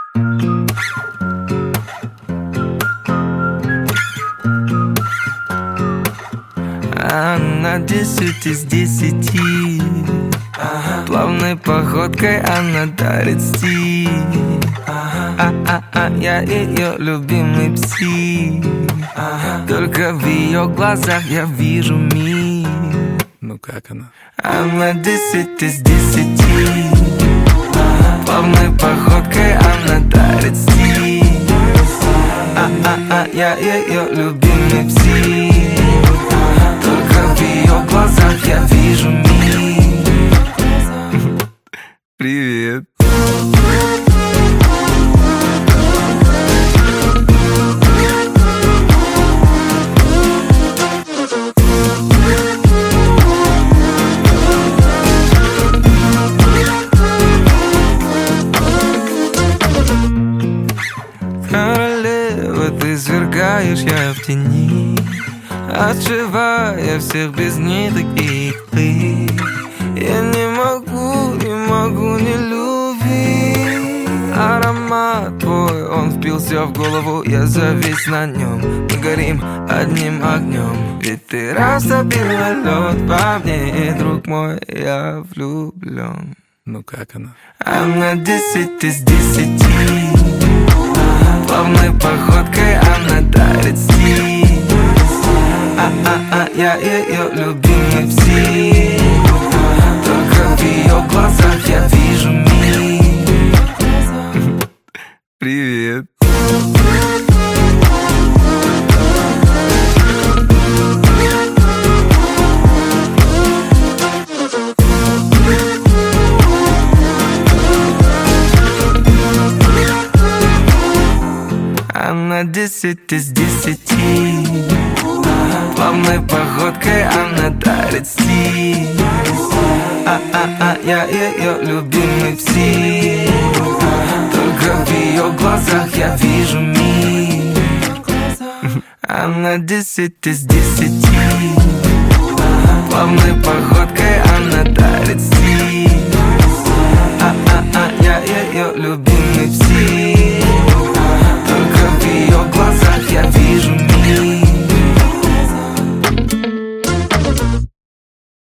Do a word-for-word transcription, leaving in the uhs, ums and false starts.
Она десять из десяти. Ага. Плавной походкой она дарит стиль. Ага. А-а-а, я ее любимый псих. Ага. Только в ее глазах я вижу мир. Ну как она? Она десять из десяти. Ага. Плавной походкой она дарит стиль. А-а-а, я ее любимый псих. Только в ее глазах я вижу мир. Привет. Королева, ты сверкаешь, я в тени, отшивая всех без ниток и ты. Я не могу, не могу не любить. Аромат твой, он впился в голову, я завис на нем. Мы горим одним огнем, ведь ты растопила лед по мне, друг мой, я влюблен. Ну как она? Она десять из десяти. Плавной походкой она дарит стиль. А-а-а, я ее любимый псих. Только в ее глазах я вижу мир. Привет. Она десять из десяти. Плавной походкой она дарит стиль. А-а-а, я ее любимый псих. Только в ее глазах я вижу мир. Она десять из десяти. Плавной походкой она дарит стиль. А-а-а, я ее любимый.